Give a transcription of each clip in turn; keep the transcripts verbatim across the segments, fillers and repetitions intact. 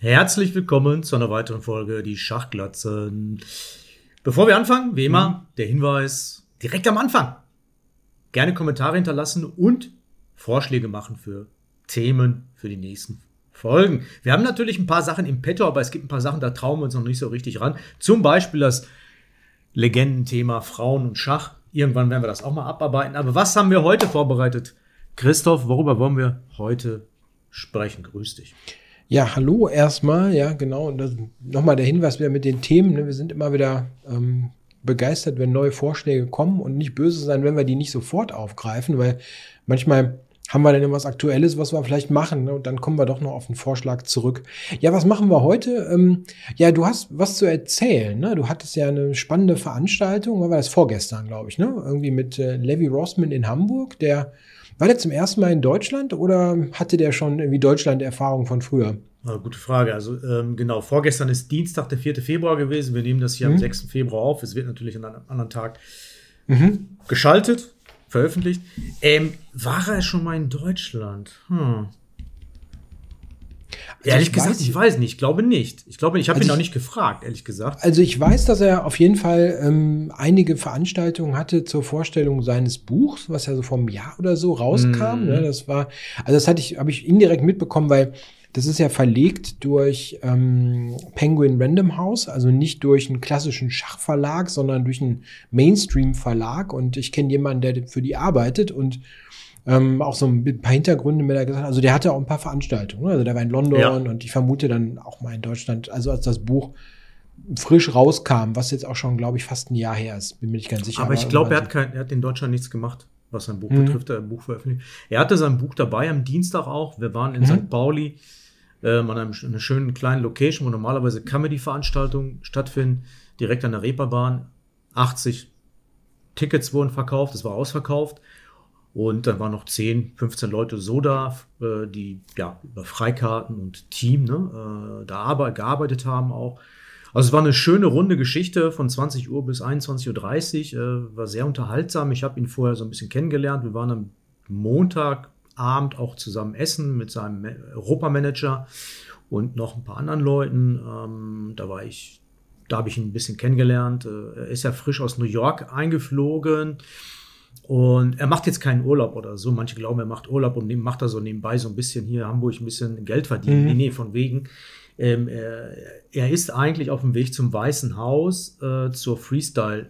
Herzlich willkommen zu einer weiteren Folge Die Schachglatzen. Bevor wir anfangen, wie immer, mhm. der Hinweis direkt am Anfang. Gerne Kommentare hinterlassen und Vorschläge machen für Themen für die nächsten Folgen. Wir haben natürlich ein paar Sachen im Petto, aber es gibt ein paar Sachen, da trauen wir uns noch nicht so richtig ran. Zum Beispiel das Legendenthema Frauen und Schach. Irgendwann werden wir das auch mal abarbeiten. Aber was haben wir heute vorbereitet? Christoph, worüber wollen wir heute sprechen? Grüß dich. Ja, hallo erstmal, ja genau, und nochmal der Hinweis wieder mit den Themen, ne? Wir sind immer wieder ähm, begeistert, wenn neue Vorschläge kommen und nicht böse sein, wenn wir die nicht sofort aufgreifen, weil manchmal haben wir dann irgendwas Aktuelles, was wir vielleicht machen, ne? Und dann kommen wir doch noch auf den Vorschlag zurück. Ja, was machen wir heute? Ähm, ja, du hast was zu erzählen, ne? Du hattest ja eine spannende Veranstaltung, war das vorgestern, glaube ich, ne? Irgendwie mit äh, Levi Rossman in Hamburg, der war der zum ersten Mal in Deutschland oder hatte der schon irgendwie Deutschland-Erfahrung von früher? Ja, gute Frage. Also ähm, genau, vorgestern ist Dienstag, der vierte Februar gewesen. Wir nehmen das hier mhm. am sechsten Februar auf. Es wird natürlich an einem anderen Tag mhm. geschaltet, veröffentlicht. Ähm, war er schon mal in Deutschland? Hm. Also ehrlich ich gesagt, weiß, ich weiß nicht. Ich glaube nicht. Ich glaube, ich habe also ihn auch nicht gefragt, ehrlich gesagt. Also ich weiß, dass er auf jeden Fall ähm, einige Veranstaltungen hatte zur Vorstellung seines Buchs, was ja so vor einem Jahr oder so rauskam. Mhm. Ne? Das war, also das hatte ich, habe ich indirekt mitbekommen, weil das ist ja verlegt durch ähm, Penguin Random House, also nicht durch einen klassischen Schachverlag, sondern durch einen Mainstream-Verlag. Und ich kenne jemanden, der für die arbeitet und Ähm, auch so ein paar Hintergründe mit der gesagt, also der hatte auch ein paar Veranstaltungen, also der war in London ja. und ich vermute dann auch mal in Deutschland, also als das Buch frisch rauskam, was jetzt auch schon, glaube ich, fast ein Jahr her ist, bin mir nicht ganz sicher. Aber, aber ich glaube, er hat kein, er hat in Deutschland nichts gemacht, was sein Buch mhm. betrifft, er hat ein Buch veröffentlicht. Er hatte sein Buch dabei am Dienstag auch, wir waren in mhm. Sankt Pauli, ähm, an einem, einer schönen kleinen Location, wo normalerweise Comedy-Veranstaltungen stattfinden, direkt an der Reeperbahn, achtzig Tickets wurden verkauft, das war ausverkauft. Und dann waren noch zehn, fünfzehn Leute so da, äh, die ja über Freikarten und Team ne, äh, da arbeit, gearbeitet haben auch. Also es war eine schöne runde Geschichte von zwanzig Uhr bis einundzwanzig Uhr dreißig. Äh, war sehr unterhaltsam. Ich habe ihn vorher so ein bisschen kennengelernt. Wir waren am Montagabend auch zusammen essen mit seinem Europamanager und noch ein paar anderen Leuten. Ähm, da war ich, da habe ich ihn ein bisschen kennengelernt. Äh, er ist ja frisch aus New York eingeflogen. Und er macht jetzt keinen Urlaub oder so. Manche glauben, er macht Urlaub und macht da so nebenbei so ein bisschen hier in Hamburg ein bisschen Geld verdienen. Mhm. Nee, nee, von wegen. Ähm, er, er ist eigentlich auf dem Weg zum Weißen Haus äh, zur Freestyle,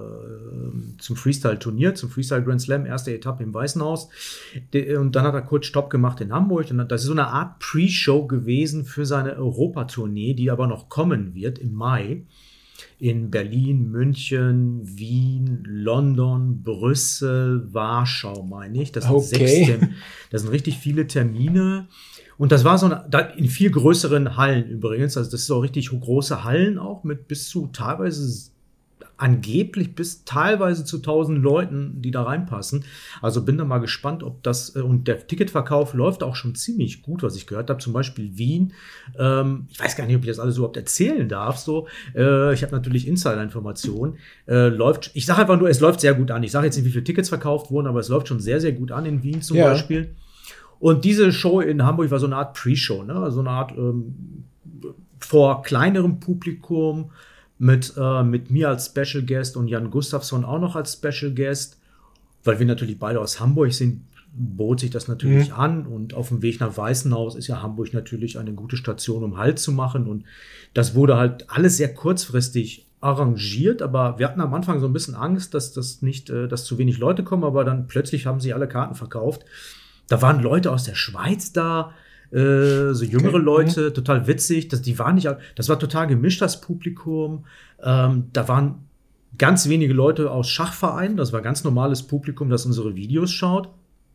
äh, zum Freestyle-Turnier, zum Freestyle Grand Slam, erste Etappe im Weißen Haus. De, und dann hat er kurz Stopp gemacht in Hamburg. Und das ist so eine Art Pre-Show gewesen für seine Europatournee, die aber noch kommen wird im Mai. In Berlin, München, Wien, London, Brüssel, Warschau, meine ich. Das sind, okay. sechs Term- das sind richtig viele Termine. Und das war so eine, in viel größeren Hallen übrigens. Also das sind so richtig große Hallen auch mit bis zu teilweise angeblich bis teilweise zu tausend Leuten, die da reinpassen. Also bin da mal gespannt, ob das, und der Ticketverkauf läuft auch schon ziemlich gut, was ich gehört habe. Zum Beispiel Wien. Ähm, ich weiß gar nicht, ob ich das alles überhaupt erzählen darf. So, äh, ich habe natürlich Insider-Informationen. Äh, läuft, ich sage einfach nur, es läuft sehr gut an. Ich sage jetzt nicht, wie viele Tickets verkauft wurden, aber es läuft schon sehr, sehr gut an in Wien zum ja. Beispiel. Und diese Show in Hamburg war so eine Art Pre-Show, ne? So eine Art ähm, vor kleinerem Publikum, Mit, äh, mit mir als Special Guest und Jan Gustafsson auch noch als Special Guest, weil wir natürlich beide aus Hamburg sind, bot sich das natürlich mhm. an. Und auf dem Weg nach Weißenhaus ist ja Hamburg natürlich eine gute Station, um Halt zu machen. Und das wurde halt alles sehr kurzfristig arrangiert, aber wir hatten am Anfang so ein bisschen Angst, dass das nicht, äh, dass zu wenig Leute kommen, aber dann plötzlich haben sie alle Karten verkauft. Da waren Leute aus der Schweiz da, Äh, so jüngere okay. Leute, total witzig, das, die waren nicht, das war total gemischt, das Publikum, ähm, da waren ganz wenige Leute aus Schachvereinen, das war ganz normales Publikum, das unsere Videos schaut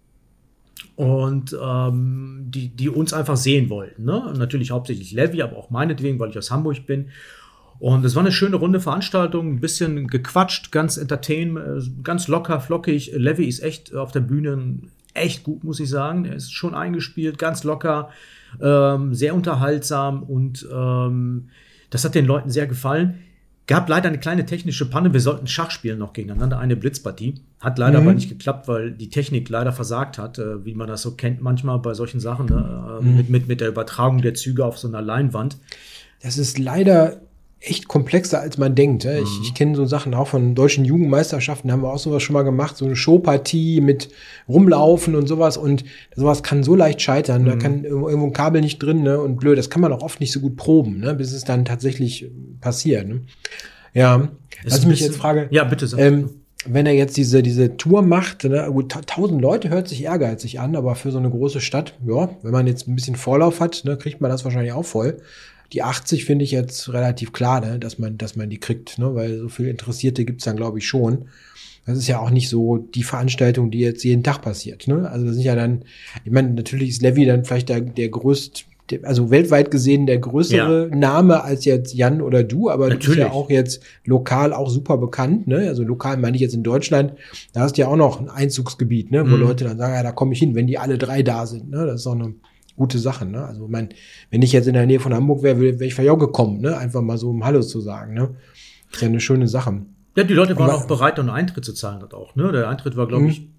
und ähm, die, die uns einfach sehen wollten, ne? Natürlich hauptsächlich Levi, aber auch meinetwegen, weil ich aus Hamburg bin. Und es war eine schöne runde Veranstaltung, ein bisschen gequatscht, ganz entertain, ganz locker, flockig. Levi ist echt auf der Bühne echt gut, muss ich sagen. Er ist schon eingespielt, ganz locker, ähm, sehr unterhaltsam und ähm, das hat den Leuten sehr gefallen. Gab leider eine kleine technische Panne. Wir sollten Schach spielen noch gegeneinander, eine Blitzpartie. Hat leider mhm. aber nicht geklappt, weil die Technik leider versagt hat, äh, wie man das so kennt manchmal bei solchen Sachen, ne? mhm. mit, mit, mit der Übertragung der Züge auf so einer Leinwand. Das ist leider echt komplexer, als man denkt. Mhm. Ich, ich kenne so Sachen auch von deutschen Jugendmeisterschaften, da haben wir auch sowas schon mal gemacht, so eine Showpartie mit Rumlaufen und sowas, und sowas kann so leicht scheitern, mhm. da kann irgendwo ein Kabel nicht drin, ne, und blöd, das kann man auch oft nicht so gut proben, ne, bis es dann tatsächlich passiert. Ne? Ja, was ich mich jetzt frage, ja, bitte sag. Ähm, wenn er jetzt diese diese Tour macht, ne, gut, tausend Leute hört sich ehrgeizig an, aber für so eine große Stadt, ja, wenn man jetzt ein bisschen Vorlauf hat, ne, kriegt man das wahrscheinlich auch voll. Die achtzig finde ich jetzt relativ klar, ne, dass man, dass man die kriegt, ne, weil so viel Interessierte gibt's dann, glaube ich, schon. Das ist ja auch nicht so die Veranstaltung, die jetzt jeden Tag passiert, ne. Also das sind ja dann, ich meine, natürlich ist Levi dann vielleicht der, der größte, also weltweit gesehen der größere ja. Name als jetzt Jan oder du, aber natürlich. Du bist ja auch jetzt lokal auch super bekannt, ne? Also lokal meine ich jetzt in Deutschland, da hast du ja auch noch ein Einzugsgebiet, ne, wo mhm. Leute dann sagen, ja, da komme ich hin, wenn die alle drei da sind, ne? Das ist auch eine gute Sache, ne? Also, mein, wenn ich jetzt in der Nähe von Hamburg wäre, wäre ich vielleicht auch gekommen, ne? Einfach mal so um Hallo zu sagen, ne? Das ist ja eine schöne Sache. Ja, die Leute waren aber auch bereit, einen Eintritt zu zahlen, das auch, ne? Der Eintritt war, glaube ich,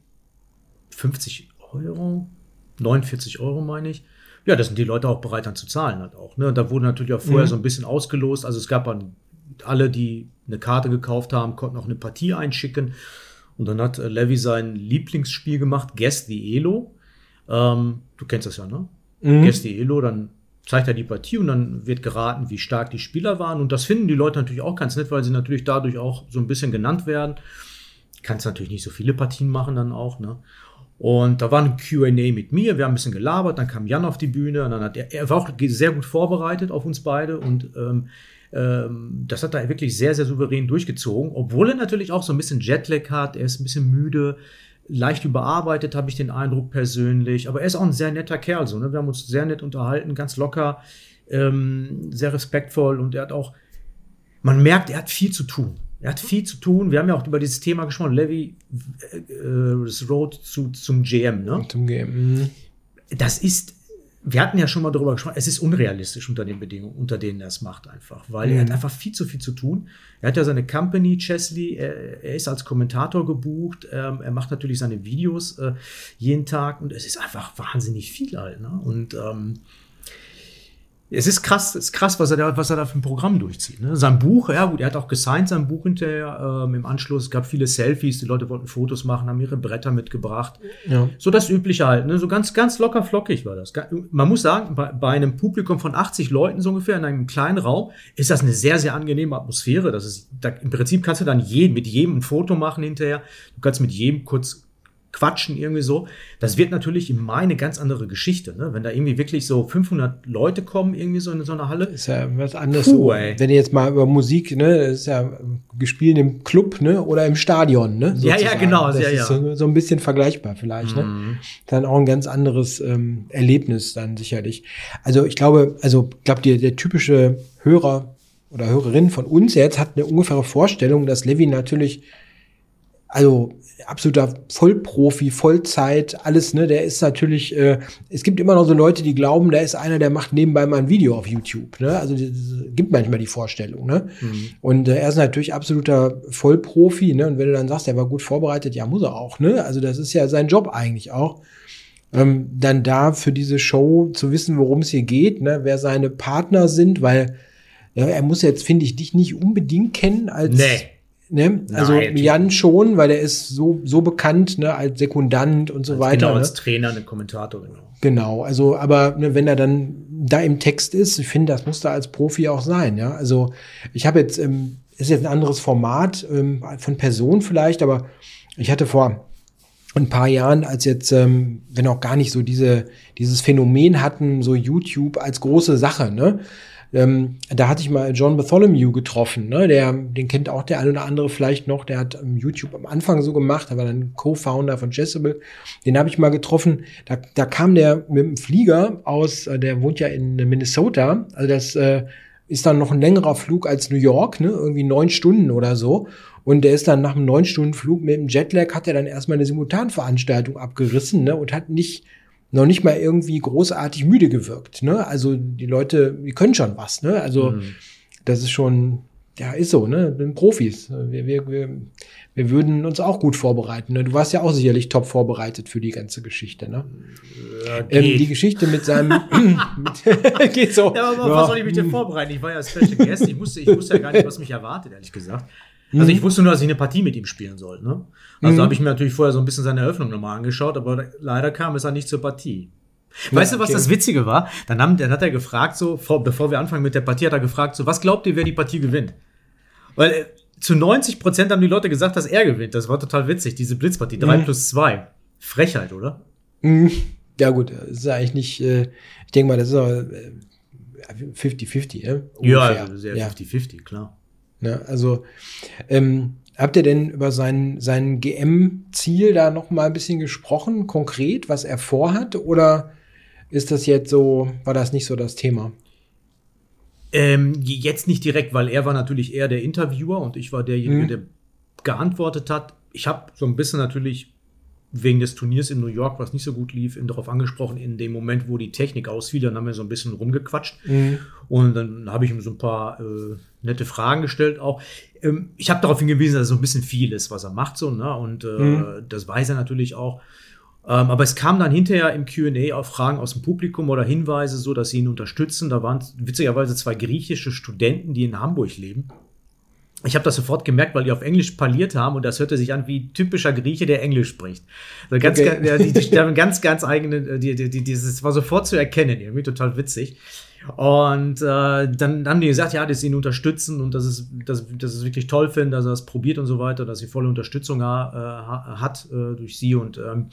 fünfzig Euro, neunundvierzig Euro, meine ich. Ja, das sind die Leute auch bereit, dann zu zahlen, halt auch, ne? Da wurde natürlich auch vorher mhm. so ein bisschen ausgelost. Also, es gab dann alle, die eine Karte gekauft haben, konnten auch eine Partie einschicken. Und dann hat Levi sein Lieblingsspiel gemacht, Guess the Elo. Ähm, du kennst das ja, ne? Mhm. Guess the Elo, dann zeigt er die Partie und dann wird geraten, wie stark die Spieler waren. Und das finden die Leute natürlich auch ganz nett, weil sie natürlich dadurch auch so ein bisschen genannt werden. Kannst natürlich nicht so viele Partien machen dann auch, ne? Und da war ein Q and A mit mir, wir haben ein bisschen gelabert, dann kam Jan auf die Bühne und dann hat er, er war auch sehr gut vorbereitet auf uns beide und ähm, ähm, das hat er wirklich sehr, sehr souverän durchgezogen, obwohl er natürlich auch so ein bisschen Jetlag hat, er ist ein bisschen müde, leicht überarbeitet, habe ich den Eindruck persönlich, aber er ist auch ein sehr netter Kerl, so, ne? Wir haben uns sehr nett unterhalten, ganz locker, ähm, sehr respektvoll und er hat auch, man merkt, er hat viel zu tun. Er hat viel zu tun. Wir haben ja auch über dieses Thema gesprochen. Levi, äh, das Road zu, zum G M, ne? Zum G M. Das ist, wir hatten ja schon mal darüber gesprochen, es ist unrealistisch unter den Bedingungen, unter denen er es macht einfach. Weil mhm. er hat einfach viel zu viel zu tun. Er hat ja seine Company, Chesley, er, er ist als Kommentator gebucht. Ähm, er macht natürlich seine Videos äh, jeden Tag. Und es ist einfach wahnsinnig viel halt, ne? Und ähm, es ist krass, es ist krass, was er da, was er da für ein Programm durchzieht. Ne? Sein Buch, ja gut, er hat auch gesigned sein Buch hinterher ähm, im Anschluss. Es gab viele Selfies, die Leute wollten Fotos machen, haben ihre Bretter mitgebracht. Ja. So das Übliche halt, ne? So ganz, ganz locker flockig war das. Man muss sagen, bei, bei einem Publikum von achtzig Leuten so ungefähr in einem kleinen Raum ist das eine sehr, sehr angenehme Atmosphäre. Das ist, da, im Prinzip kannst du dann jeden, mit jedem ein Foto machen hinterher. Du kannst mit jedem kurz quatschen irgendwie so. Das wird natürlich im Mai eine ganz andere Geschichte, ne? Wenn da irgendwie wirklich so fünfhundert Leute kommen irgendwie so in so einer Halle. Ist ja was anderes. Puh, so, wenn ihr jetzt mal über Musik, ne, das ist ja gespielt im Club, ne, oder im Stadion, ne? Sozusagen. Ja, ja, genau. Das ja, ist ja. So, so ein bisschen vergleichbar vielleicht, mhm. ne? Dann auch ein ganz anderes ähm, Erlebnis dann sicherlich. Also ich glaube, also glaubt ihr, der typische Hörer oder Hörerin von uns jetzt hat eine ungefähre Vorstellung, dass Levi natürlich, also absoluter Vollprofi, Vollzeit, alles, ne, der ist natürlich, äh, es gibt immer noch so Leute, die glauben, da ist einer, der macht nebenbei mal ein Video auf YouTube, ne, also es gibt manchmal die Vorstellung, ne, mhm. und äh, er ist natürlich absoluter Vollprofi, ne, und wenn du dann sagst, er war gut vorbereitet, ja, muss er auch, ne, also das ist ja sein Job eigentlich auch, ähm, dann da für diese Show zu wissen, worum es hier geht, ne, wer seine Partner sind, weil ja, er muss jetzt, finde ich, dich nicht unbedingt kennen als nee. Ne? Also Nein, Jan schon, weil er ist so so bekannt, ne, als Sekundant und so als weiter. Genau, ne? als Trainer, eine Kommentator, genau. Genau, also aber ne, wenn er dann da im Text ist, ich finde, das muss da als Profi auch sein, ja. Also ich habe jetzt, ähm, ist jetzt ein anderes Format ähm, von Person vielleicht, aber ich hatte vor ein paar Jahren, als jetzt, ähm, wenn auch gar nicht so diese dieses Phänomen hatten, so YouTube als große Sache, ne? Ähm, da hatte ich mal John Bartholomew getroffen, ne? Der, den kennt auch der ein oder andere vielleicht noch, der hat ähm, YouTube am Anfang so gemacht, er war dann Co-Founder von Chessable, den habe ich mal getroffen, da, da kam der mit dem Flieger aus, äh, der wohnt ja in Minnesota, also das äh, ist dann noch ein längerer Flug als New York, ne? Irgendwie neun Stunden oder so, und der ist dann nach einem neun Stunden Flug mit dem Jetlag, hat er dann erstmal eine Simultanveranstaltung abgerissen, ne? Und hat nicht noch nicht mal irgendwie großartig müde gewirkt, ne? Also die Leute, die können schon was, ne? Also mhm. das ist schon Ja, ist so, ne? Wir sind Profis. Wir, wir, wir, wir würden uns auch gut vorbereiten. Ne? Du warst ja auch sicherlich top vorbereitet für die ganze Geschichte, ne? Ja, ähm, die Geschichte mit seinem mit, geht so. Ja, aber ja. Was soll ich mich denn vorbereiten? Ich war ja Special Guest. Ich wusste, ich wusste ja gar nicht, was mich erwartet, ehrlich gesagt. Also ich wusste nur, dass ich eine Partie mit ihm spielen soll, ne? Also mhm. da habe ich mir natürlich vorher so ein bisschen seine Eröffnung nochmal angeschaut, aber leider kam es dann nicht zur Partie. Weißt ja, du, was okay. das Witzige war? Dann, haben, dann hat er gefragt, so, vor, bevor wir anfangen mit der Partie, hat er gefragt, so, was glaubt ihr, wer die Partie gewinnt? Weil äh, zu neunzig Prozent haben die Leute gesagt, dass er gewinnt. Das war total witzig, diese Blitzpartie. drei mhm. plus zwei. Frechheit, oder? Mhm. Ja gut, das ist ja eigentlich nicht, äh, ich denke mal, das ist auch äh, fünfzig fünfzig, äh, ja? Ja, sehr ja. fünfzig fünfzig, klar. Ja, also, ähm, habt ihr denn über sein, sein G M-Ziel da noch mal ein bisschen gesprochen, konkret, was er vorhat? Oder ist das jetzt so, war das nicht so das Thema? Ähm, jetzt nicht direkt, weil er war natürlich eher der Interviewer und ich war derjenige, mhm. der geantwortet hat. Ich habe so ein bisschen natürlich wegen des Turniers in New York, was nicht so gut lief, ihn darauf angesprochen, in dem Moment, wo die Technik ausfiel, dann haben wir so ein bisschen rumgequatscht. Mhm. Und dann habe ich ihm so ein paar äh, nette Fragen gestellt auch. Ähm, ich habe darauf hingewiesen, dass es so ein bisschen viel ist, was er macht. So, ne? Und äh, mhm. das weiß er natürlich auch. Ähm, aber es kam dann hinterher im Q and A auch Fragen aus dem Publikum oder Hinweise, so dass sie ihn unterstützen. Da waren witzigerweise zwei griechische Studenten, die in Hamburg leben. Ich habe das sofort gemerkt, weil die auf Englisch parliert haben und das hörte sich an wie typischer Grieche, der Englisch spricht. Also ganz, okay. ganz, die, die haben ganz, ganz eigene, die, die, die, dieses war sofort zu erkennen, irgendwie total witzig. Und äh, dann haben die gesagt, ja, dass sie ihn unterstützen und dass es, dass, dass es wirklich toll finden, dass er es probiert und so weiter, dass sie volle Unterstützung ha, äh, hat äh, durch sie und ähm,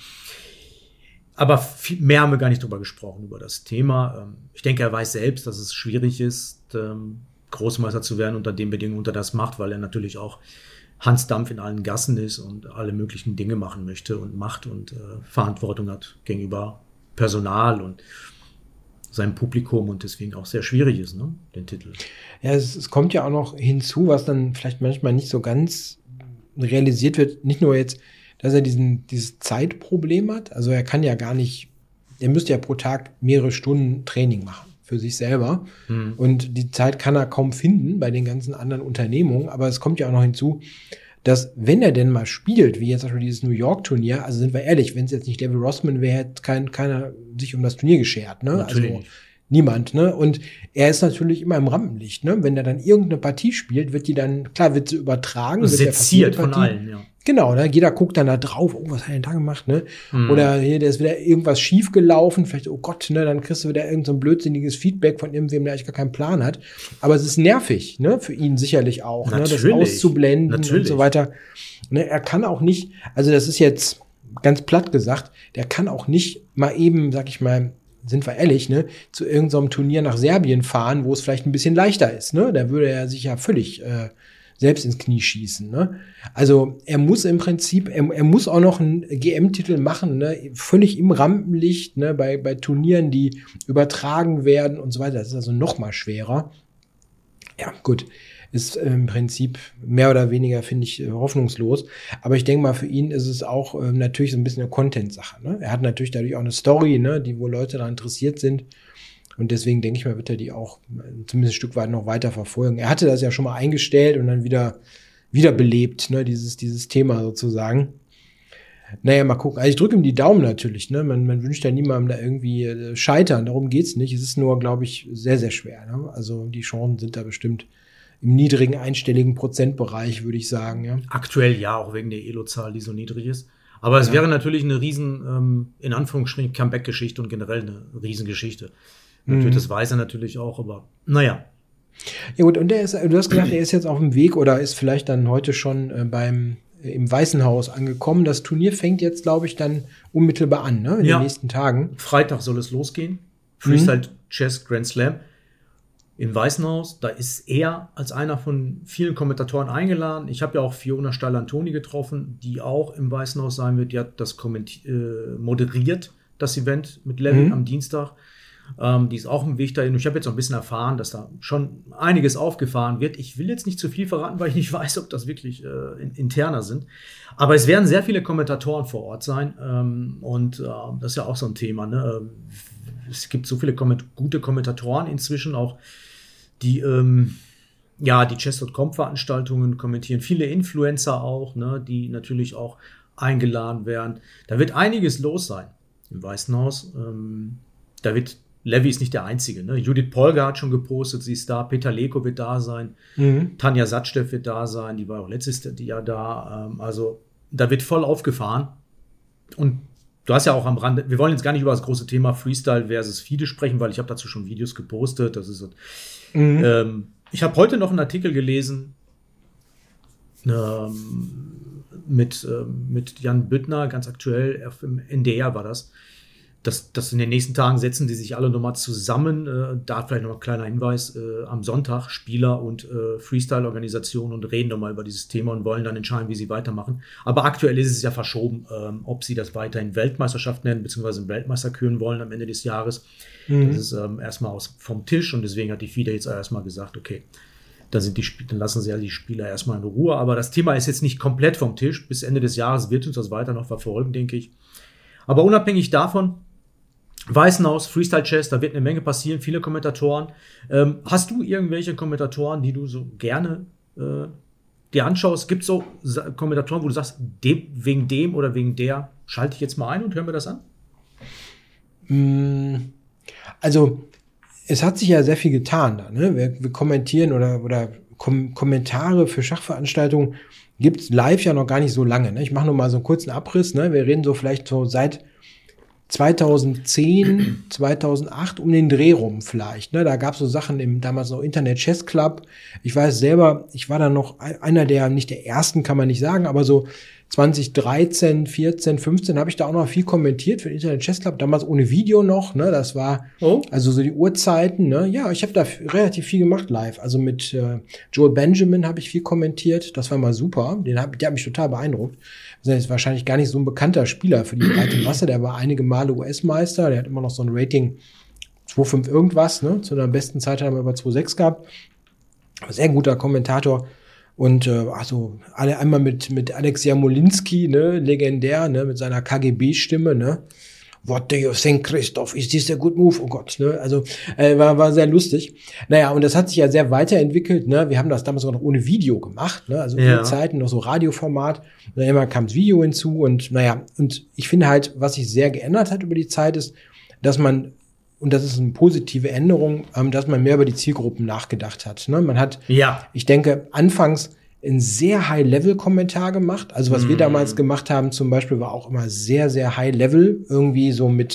aber viel mehr haben wir gar nicht drüber gesprochen, über das Thema. Ähm, ich denke, er weiß selbst, dass es schwierig ist, ähm, Großmeister zu werden unter den Bedingungen, unter das macht, weil er natürlich auch Hans Dampf in allen Gassen ist und alle möglichen Dinge machen möchte und macht und äh, Verantwortung hat gegenüber Personal und seinem Publikum und deswegen auch sehr schwierig ist, ne, den Titel. Ja, es, es kommt ja auch noch hinzu, was dann vielleicht manchmal nicht so ganz realisiert wird, nicht nur jetzt, dass er diesen, dieses Zeitproblem hat, also er kann ja gar nicht, er müsste ja pro Tag mehrere Stunden Training machen für sich selber mhm. und die Zeit kann er kaum finden bei den ganzen anderen Unternehmungen, aber es kommt ja auch noch hinzu, dass wenn er denn mal spielt, wie jetzt zum Beispiel dieses New York-Turnier, also sind wir ehrlich, wenn es jetzt nicht David Rossman wäre, hätte kein, keiner sich um das Turnier geschert, ne? Natürlich. Also niemand, ne? Und er ist natürlich immer im Rampenlicht, ne? Wenn er dann irgendeine Partie spielt, wird die dann, klar, wird sie übertragen. Seziert von allen, ja. Genau, ne? Jeder guckt dann da drauf, oh, was hat er denn da gemacht, ne? Mhm. Oder hier, da ist wieder irgendwas schief gelaufen, vielleicht, oh Gott, ne? Dann kriegst du wieder irgend so ein blödsinniges Feedback von irgendwem, der eigentlich gar keinen Plan hat. Aber es ist nervig, ne? Für ihn sicherlich auch, natürlich. Ne? Das auszublenden natürlich. Und so weiter. Ne? Er kann auch nicht, also das ist jetzt ganz platt gesagt, der kann auch nicht mal eben, sag ich mal, sind wir ehrlich, ne, zu irgendeinem Turnier nach Serbien fahren, wo es vielleicht ein bisschen leichter ist, ne? Da würde er sich ja völlig äh, selbst ins Knie schießen, ne? Also er muss im Prinzip, er, er muss auch noch einen G M-Titel machen, ne? Völlig im Rampenlicht, ne? Bei, bei Turnieren, die übertragen werden und so weiter. Das ist also noch mal schwerer. Ja, gut. Ist im Prinzip mehr oder weniger, finde ich, hoffnungslos. Aber ich denke mal, für ihn ist es auch äh, natürlich so ein bisschen eine Content-Sache. Ne? Er hat natürlich dadurch auch eine Story, ne, die wo Leute daran interessiert sind. Und deswegen denke ich mal, wird er die auch zumindest ein Stück weit noch weiter verfolgen. Er hatte das ja schon mal eingestellt und dann wieder wiederbelebt, ne, dieses, dieses Thema sozusagen. Naja, mal gucken. Also ich drücke ihm die Daumen natürlich. Ne? Man, man wünscht ja niemandem da irgendwie äh, scheitern. Darum geht's nicht. Es ist nur, glaube ich, sehr, sehr schwer. Ne? Also die Chancen sind da bestimmt im niedrigen einstelligen Prozentbereich, würde ich sagen. Ja. Aktuell ja, auch wegen der Elo-Zahl, die so niedrig ist. Aber es ja. wäre natürlich eine riesen, ähm, in Anführungsstrichen, Comeback-Geschichte und generell eine Riesengeschichte. Mhm. Natürlich, das weiß er natürlich auch, aber naja. Ja gut, und der ist, du hast gesagt, er ist jetzt auf dem Weg oder ist vielleicht dann heute schon äh, beim äh, im Weißen Haus angekommen. Das Turnier fängt jetzt, glaube ich, dann unmittelbar an, ne? In ja. den nächsten Tagen. Freitag soll es losgehen. Freestyle mhm. Chess Grand Slam. Im Weißen Haus, da ist er als einer von vielen Kommentatoren eingeladen. Ich habe ja auch Fiona Stahl-Antoni getroffen, die auch im Weißen Haus sein wird. Die hat das kommenti- äh, moderiert, das Event mit Levin mhm. am Dienstag. Ähm, die ist auch im Weg dahin. Ich habe jetzt auch ein bisschen erfahren, dass da schon einiges aufgefahren wird. Ich will jetzt nicht zu viel verraten, weil ich nicht weiß, ob das wirklich äh, in, interner sind. Aber es werden sehr viele Kommentatoren vor Ort sein. Ähm, und äh, das ist ja auch so ein Thema. Ne? Es gibt so viele komment- gute Kommentatoren inzwischen auch, die ähm, ja, die Chess Punkt com-Veranstaltungen kommentieren, viele Influencer auch, ne, die natürlich auch eingeladen werden. Da wird einiges los sein im Weißen Haus. Ähm, da wird, Levy ist nicht der Einzige. Ne? Judith Polgar hat schon gepostet, sie ist da. Peter Leko wird da sein. Mhm. Tanja Sattsteff wird da sein. Die war auch letztes Jahr da. Ähm, also da wird voll aufgefahren. Und du hast ja auch am Rande, wir wollen jetzt gar nicht über das große Thema Freestyle versus FIDE sprechen, weil ich habe dazu schon Videos gepostet. Das ist so. Mhm. Ähm, ich habe heute noch einen Artikel gelesen ähm, mit, ähm, mit Jan Büttner, ganz aktuell, im N D R war das. Das, das in den nächsten Tagen setzen die sich alle nochmal zusammen. Äh, da vielleicht noch ein kleiner Hinweis. Äh, am Sonntag Spieler und äh, Freestyle-Organisationen und reden nochmal über dieses Thema und wollen dann entscheiden, wie sie weitermachen. Aber aktuell ist es ja verschoben, ähm, ob sie das weiterhin Weltmeisterschaft nennen, beziehungsweise einen Weltmeister küren wollen am Ende des Jahres. Mhm. Das ist ähm, erstmal aus, vom Tisch und deswegen hat die FIDE jetzt erstmal gesagt, okay, dann, sind die, dann lassen sie ja die Spieler erstmal in Ruhe. Aber das Thema ist jetzt nicht komplett vom Tisch. Bis Ende des Jahres wird uns das weiter noch verfolgen, denke ich. Aber unabhängig davon, Weißen Haus, Freestyle Chess, da wird eine Menge passieren, viele Kommentatoren. Ähm, hast du irgendwelche Kommentatoren, die du so gerne äh, dir anschaust? Gibt es so Kommentatoren, wo du sagst, dem, wegen dem oder wegen der schalte ich jetzt mal ein und höre mir das an? Also, es hat sich ja sehr viel getan da, ne? Wir, wir kommentieren oder, oder Kom- Kommentare für Schachveranstaltungen gibt es live ja noch gar nicht so lange. Ne? Ich mache nur mal so einen kurzen Abriss. Ne? Wir reden so vielleicht so seit zweitausendzehn, zweitausendacht um den Dreh rum vielleicht. Ne? Da gab es so Sachen im damals noch Internet Chess Club. Ich weiß selber, ich war da noch einer der, nicht der ersten, kann man nicht sagen, aber so zwanzig dreizehn, vierzehn, fünfzehn habe ich da auch noch viel kommentiert für den Internet Chess Club, damals ohne Video noch, ne, das war oh. also so die Uhrzeiten, ne, ja, ich habe da f- relativ viel gemacht live, also mit äh, Joel Benjamin habe ich viel kommentiert, das war mal super, den hab, der hat mich total beeindruckt, das ist wahrscheinlich gar nicht so ein bekannter Spieler für die breite Masse, der war einige Male U S-Meister, der hat immer noch so ein Rating zwei Komma fünf irgendwas, ne, zu der besten Zeit hat er über zwei Komma sechs gehabt, sehr guter Kommentator. Und äh, also alle einmal mit mit Alex Jamolinski, ne, legendär, ne, mit seiner K G B-Stimme, ne. What do you think, Christoph? Is this a good move? Oh Gott, ne. Also äh, war war sehr lustig. Naja, und das hat sich ja sehr weiterentwickelt, ne. Wir haben das damals sogar noch ohne Video gemacht, ne. Also ja. In Zeiten noch so Radioformat. Und dann immer kam das Video hinzu und naja, und ich finde halt, was sich sehr geändert hat über die Zeit ist, dass man und das ist eine positive Änderung, dass man mehr über die Zielgruppen nachgedacht hat. Man hat, ja. ich denke, anfangs einen sehr High-Level-Kommentar gemacht. Also was mm. wir damals gemacht haben, zum Beispiel, war auch immer sehr, sehr High-Level. Irgendwie so mit,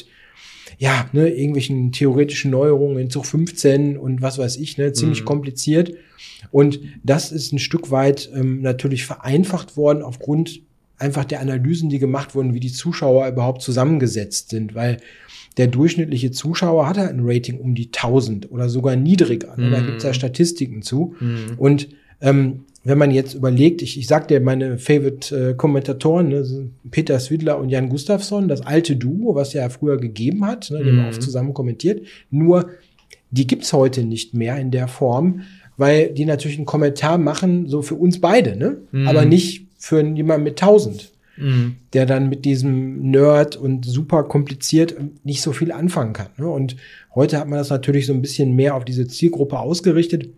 ja, ne, irgendwelchen theoretischen Neuerungen in Zug fünfzehn und was weiß ich, ne, ziemlich mm. kompliziert. Und das ist ein Stück weit ähm, natürlich vereinfacht worden aufgrund einfach der Analysen, die gemacht wurden, wie die Zuschauer überhaupt zusammengesetzt sind, weil der durchschnittliche Zuschauer hat halt ein Rating um die tausend oder sogar niedriger. Mm. Da gibt's ja Statistiken zu. Mm. Und ähm, wenn man jetzt überlegt, ich, ich sag dir meine Favorite-Kommentatoren, äh, ne, Peter Svidler und Jan Gustafsson, das alte Duo, was ja früher gegeben hat, ne, die haben mm. oft zusammen kommentiert. Nur, die gibt's heute nicht mehr in der Form, weil die natürlich einen Kommentar machen, so für uns beide, ne? Mm. Aber nicht für jemanden mit tausend. Mhm. Der dann mit diesem Nerd und super kompliziert nicht so viel anfangen kann. Ne? Und heute hat man das natürlich so ein bisschen mehr auf diese Zielgruppe ausgerichtet.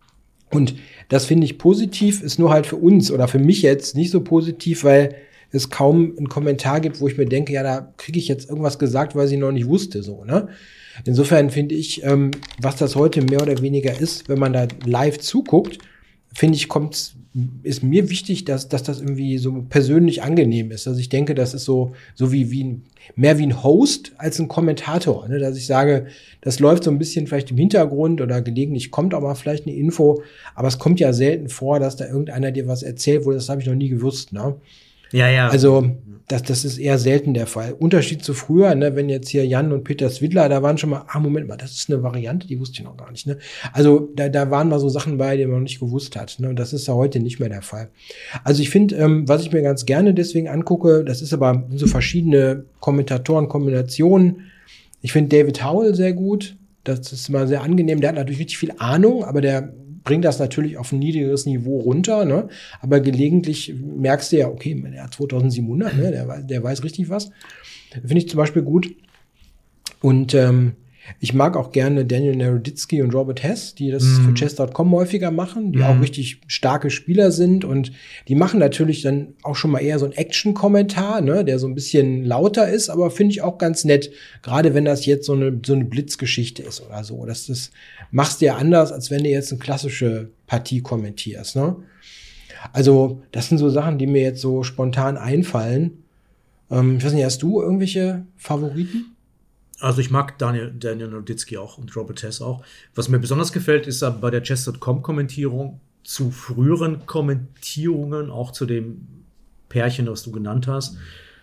Und das finde ich positiv, ist nur halt für uns oder für mich jetzt nicht so positiv, weil es kaum einen Kommentar gibt, wo ich mir denke, ja, da kriege ich jetzt irgendwas gesagt, weil ich noch nicht wusste. So, ne? Insofern finde ich, ähm, was das heute mehr oder weniger ist, wenn man da live zuguckt, finde ich, kommt's ist mir wichtig, dass, dass das irgendwie so persönlich angenehm ist. Also ich denke, das ist so, so wie, wie ein, mehr wie ein Host als ein Kommentator, ne? Dass ich sage, das läuft so ein bisschen vielleicht im Hintergrund oder gelegentlich kommt auch mal vielleicht eine Info, aber es kommt ja selten vor, dass da irgendeiner dir was erzählt, wo das habe ich noch nie gewusst, ne? Ja, ja. Also, das, das ist eher selten der Fall. Unterschied zu früher, ne, wenn jetzt hier Jan und Peter Svidler, da waren schon mal, ah, Moment mal, das ist eine Variante, die wusste ich noch gar nicht, ne. Also, da, da waren mal so Sachen bei, die man noch nicht gewusst hat, ne, und das ist ja heute nicht mehr der Fall. Also, ich finde, ähm, was ich mir ganz gerne deswegen angucke, das ist aber so verschiedene Kommentatoren-Kombinationen. Ich finde David Howell sehr gut. Das ist mal sehr angenehm. Der hat natürlich richtig viel Ahnung, aber der bringt das natürlich auf ein niedrigeres Niveau runter, ne? Aber gelegentlich merkst du ja, okay, der hat zweitausendsiebenhundert, ne? Der, der weiß richtig was. Finde ich zum Beispiel gut. Und ähm, Ich mag auch gerne Daniel Naroditsky und Robert Hess, die das Mhm. für Chess Punkt com häufiger machen, die Mhm. auch richtig starke Spieler sind und die machen natürlich dann auch schon mal eher so einen Action-Kommentar, ne, der so ein bisschen lauter ist, aber finde ich auch ganz nett, gerade wenn das jetzt so eine so eine Blitzgeschichte ist oder so. Das, das machst du ja anders, als wenn du jetzt eine klassische Partie kommentierst, ne? Also das sind so Sachen, die mir jetzt so spontan einfallen. Ähm, ich weiß nicht, hast du irgendwelche Favoriten? Also ich mag Daniel, Daniel Naroditsky auch und Robert Hess auch. Was mir besonders gefällt, ist aber bei der Chess Punkt com Kommentierung zu früheren Kommentierungen, auch zu dem Pärchen, was du genannt hast.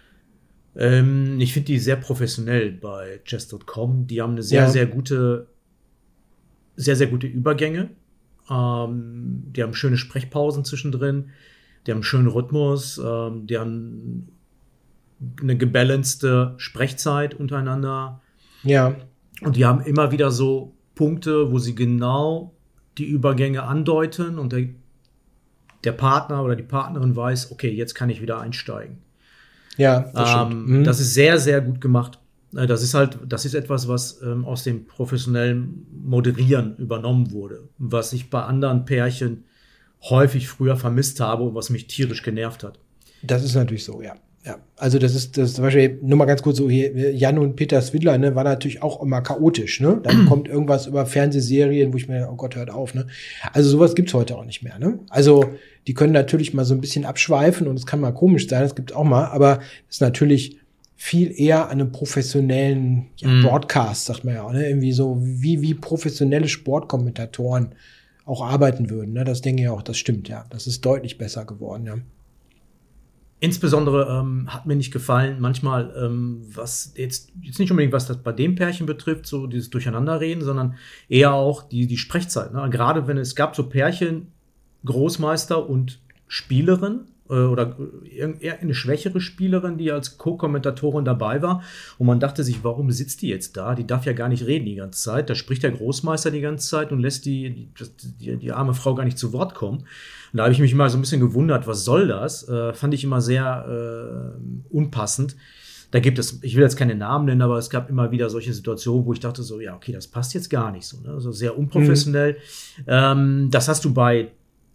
Ähm, ich finde die sehr professionell bei Chess Punkt com. Die haben eine sehr, Ja. sehr gute, sehr, sehr gute Übergänge. Ähm, die haben schöne Sprechpausen zwischendrin. Die haben einen schönen Rhythmus. Ähm, die haben eine gebalancete Sprechzeit untereinander. Ja. Und die haben immer wieder so Punkte, wo sie genau die Übergänge andeuten und der, der Partner oder die Partnerin weiß, okay, jetzt kann ich wieder einsteigen. Ja, das Ähm, stimmt. Mhm. Das ist sehr, sehr gut gemacht. Äh, Das ist halt, das ist etwas, was ähm, aus dem professionellen Moderieren übernommen wurde, was ich bei anderen Pärchen häufig früher vermisst habe und was mich tierisch genervt hat. Das ist natürlich so, ja. Ja, also das ist das zum Beispiel, nur mal ganz kurz so hier, Jan und Peter Swidler, ne, war natürlich auch immer chaotisch, ne? Dann kommt irgendwas über Fernsehserien, wo ich mir, oh Gott, hört auf, ne? Also sowas gibt's heute auch nicht mehr, ne? Also die können natürlich mal so ein bisschen abschweifen und es kann mal komisch sein, das gibt's auch mal, aber es ist natürlich viel eher an einem professionellen ja, Mhm. Broadcast, sagt man ja auch, ne? Irgendwie so, wie, wie professionelle Sportkommentatoren auch arbeiten würden, ne? Das denke ich auch, das stimmt, ja. Das ist deutlich besser geworden, ja. Insbesondere ähm, hat mir nicht gefallen, manchmal, ähm, was jetzt, jetzt nicht unbedingt, was das bei dem Pärchen betrifft, so dieses Durcheinanderreden, sondern eher auch die, die Sprechzeit. Ne? Gerade wenn es gab so Pärchen, Großmeister und Spielerin äh, oder eher eine schwächere Spielerin, die als Co-Kommentatorin dabei war. Und man dachte sich, warum sitzt die jetzt da? Die darf ja gar nicht reden die ganze Zeit. Da spricht der Großmeister die ganze Zeit und lässt die, die, die, die arme Frau gar nicht zu Wort kommen. Und da habe ich mich mal so ein bisschen gewundert, was soll das? Äh, fand ich immer sehr äh, unpassend. Da gibt es, ich will jetzt keine Namen nennen, aber es gab immer wieder solche Situationen, wo ich dachte so, ja, okay, das passt jetzt gar nicht so. Ne? Also sehr unprofessionell. Mhm. Ähm, das hast du bei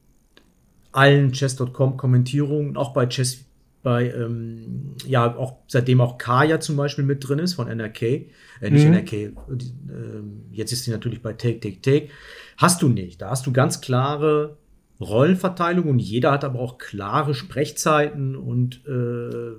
allen Chess Punkt com Kommentierungen, auch bei Chess, bei, ähm, ja, auch seitdem auch Kaya zum Beispiel mit drin ist von N R K, äh, nicht mhm. N R K, die, äh, jetzt ist sie natürlich bei Take, Take, Take, hast du nicht. Da hast du ganz klare Rollenverteilung und jeder hat aber auch klare Sprechzeiten und äh,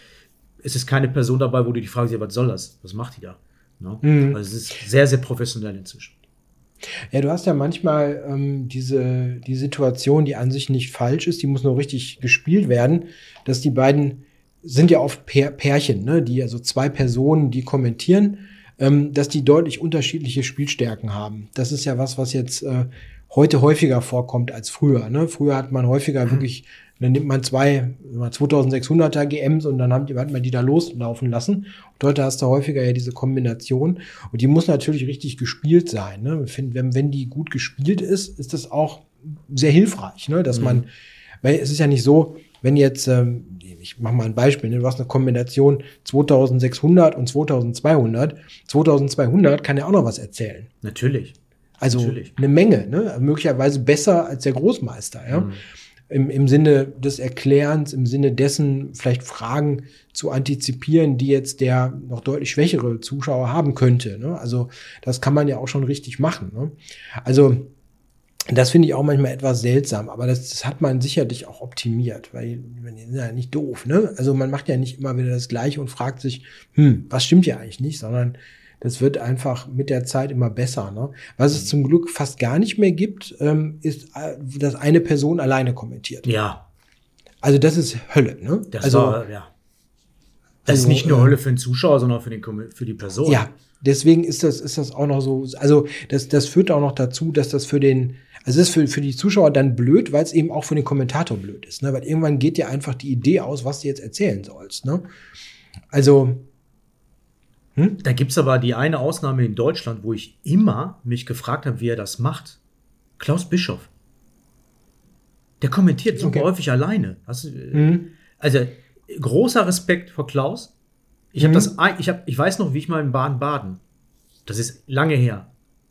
es ist keine Person dabei, wo du die fragst, ja, was soll das? Was macht die da? No? Mhm. Also es ist sehr, sehr professionell inzwischen. Ja, du hast ja manchmal ähm, diese die Situation, die an sich nicht falsch ist, die muss nur richtig gespielt werden, dass die beiden sind ja oft Pär, Pärchen, ne, die also zwei Personen, die kommentieren, ähm, dass die deutlich unterschiedliche Spielstärken haben. Das ist ja was, was jetzt äh, heute häufiger vorkommt als früher. Ne? Früher hat man häufiger mhm. wirklich, dann nimmt man zwei zweitausendsechshunderter G Ms und dann hat man die da loslaufen lassen. Und heute hast du häufiger ja diese Kombination. Und die muss natürlich richtig gespielt sein. Ne? Ich finde, wenn, wenn die gut gespielt ist, ist das auch sehr hilfreich, ne? Dass mhm. man, weil es ist ja nicht so, wenn jetzt, ähm, ich mache mal ein Beispiel, ne? Du hast eine Kombination zweitausendsechshundert und zweitausendzweihundert. zweitausendzweihundert kann ja auch noch was erzählen. Natürlich. Also Natürlich. Eine Menge, ne? Möglicherweise besser als der Großmeister, ja. Mhm. Im, Im Sinne des Erklärens, im Sinne dessen vielleicht Fragen zu antizipieren, die jetzt der noch deutlich schwächere Zuschauer haben könnte. Ne? Also das kann man ja auch schon richtig machen. Ne? Also das finde ich auch manchmal etwas seltsam, aber das, das hat man sicherlich auch optimiert, weil man ist ja nicht doof. Ne? Also man macht ja nicht immer wieder das Gleiche und fragt sich, hm, was stimmt ja eigentlich nicht, sondern das wird einfach mit der Zeit immer besser. Ne? Was es zum Glück fast gar nicht mehr gibt, ähm, ist, dass eine Person alleine kommentiert. Ja. Also das ist Hölle. Ne? Das also, war, ja. Das also, ist nicht nur Hölle für den Zuschauer, sondern für, den, für die Person. Ja, deswegen ist das, ist das auch noch so, also das, das führt auch noch dazu, dass das für den, also es ist für, für die Zuschauer dann blöd, weil es eben auch für den Kommentator blöd ist. Ne? Weil irgendwann geht dir einfach die Idee aus, was du jetzt erzählen sollst. Ne? Also Hm? Da gibt's aber die eine Ausnahme in Deutschland, wo ich immer mich gefragt habe, wie er das macht. Klaus Bischoff. Der kommentiert super okay. häufig alleine. Also, mhm. also großer Respekt vor Klaus. Ich, mhm. hab das, ich, hab, ich weiß noch, wie ich mal in Baden-Baden das ist lange her,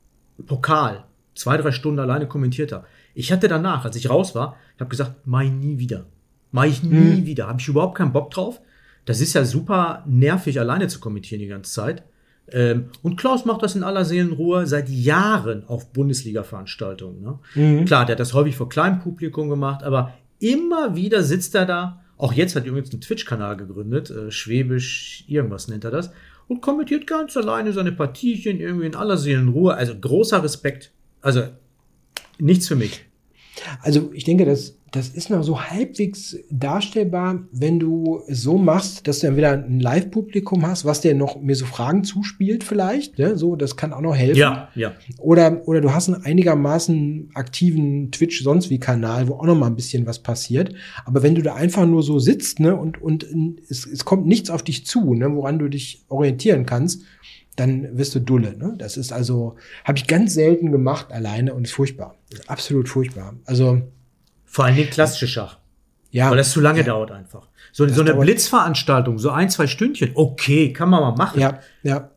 Pokal, zwei, drei Stunden alleine kommentiert habe. Ich hatte danach, als ich raus war, ich habe gesagt, mach ich nie wieder. Mach ich nie mhm. wieder. Habe ich überhaupt keinen Bock drauf. Das ist ja super nervig, alleine zu kommentieren die ganze Zeit. Ähm, und Klaus macht das in aller Seelenruhe seit Jahren auf Bundesliga-Veranstaltungen. Ne? Mhm. Klar, der hat das häufig vor kleinem Publikum gemacht, aber immer wieder sitzt er da. Auch jetzt hat er übrigens einen Twitch-Kanal gegründet, äh, Schwäbisch, irgendwas nennt er das, und kommentiert ganz alleine seine Partiechen irgendwie in aller Seelenruhe. Also großer Respekt. Also nichts für mich. Also ich denke, das, das ist noch so halbwegs darstellbar, wenn du es so machst, dass du dann wieder ein Live-Publikum hast, was dir noch mir so Fragen zuspielt vielleicht. Ne? So, das kann auch noch helfen. Ja, ja. Oder, oder du hast einen einigermaßen aktiven Twitch-sonst-wie-Kanal, wo auch noch mal ein bisschen was passiert. Aber wenn du da einfach nur so sitzt, ne, und, und es, es kommt nichts auf dich zu, ne, woran du dich orientieren kannst, dann wirst du dulle. Ne? Das ist also, habe ich ganz selten gemacht alleine und ist furchtbar. Ist absolut furchtbar. Also vor allem klassische Schach. Ja. Weil das zu lange ja. dauert einfach. So, so eine Blitzveranstaltung, so ein, zwei Stündchen, okay, kann man mal machen. Ja, ja.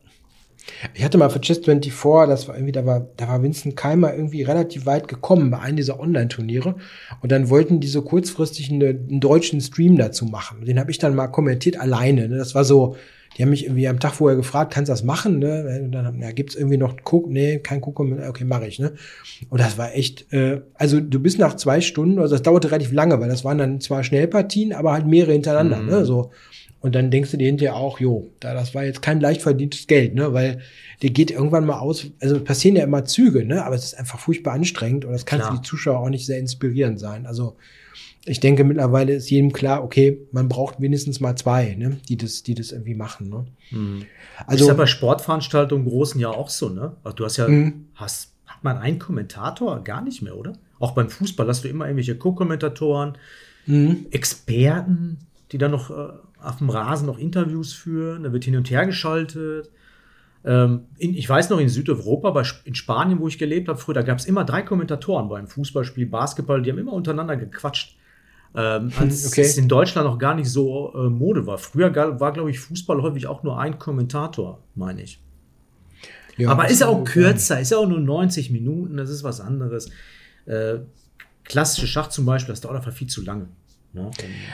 Ich hatte mal für Chess vierundzwanzig, das war irgendwie, da war, da war Vincent Keimer irgendwie relativ weit gekommen bei einem dieser Online-Turniere. Und dann wollten die so kurzfristig eine, einen deutschen Stream dazu machen. Den habe ich dann mal kommentiert alleine. Ne? Das war so, die haben mich irgendwie am Tag vorher gefragt, kannst du das machen? Ne? Und dann ja, gibt's irgendwie noch Cook? Nee, kein Cook. Okay, mache ich. Ne? Und das war echt, äh, also du bist nach zwei Stunden, also das dauerte relativ lange, weil das waren dann zwar Schnellpartien, aber halt mehrere hintereinander. Mhm. Ne? So. Und dann denkst du dir hinterher auch, jo, da, das war jetzt kein leicht verdientes Geld, ne, weil der geht irgendwann mal aus, also passieren ja immer Züge, ne, aber es ist einfach furchtbar anstrengend und das kann Klar. für die Zuschauer auch nicht sehr inspirierend sein. Also ich denke, mittlerweile ist jedem klar, okay, man braucht mindestens mal zwei, ne, die das, die das irgendwie machen, ne. Mhm. Also ist ja bei Sportveranstaltungen großen ja auch so, ne. Also du hast ja, mhm. hast, hat man einen Kommentator gar nicht mehr, oder? Auch beim Fußball hast du immer irgendwelche Co-Kommentatoren, mhm. Experten, die dann noch äh, auf dem Rasen noch Interviews führen, da wird hin und her geschaltet. Ähm, in, ich weiß noch, in Südeuropa, bei, in Spanien, wo ich gelebt habe, früher, da gab es immer drei Kommentatoren beim Fußballspiel, Basketball, die haben immer untereinander gequatscht. Ähm, als okay. es in Deutschland noch gar nicht so äh, Mode war. Früher war, glaube ich, Fußball häufig auch nur ein Kommentator, meine ich. Ja, aber ist auch kürzer, ist ja auch nur neunzig Minuten, das ist was anderes. Äh, klassische Schach zum Beispiel, das dauert einfach viel zu lange. Ne?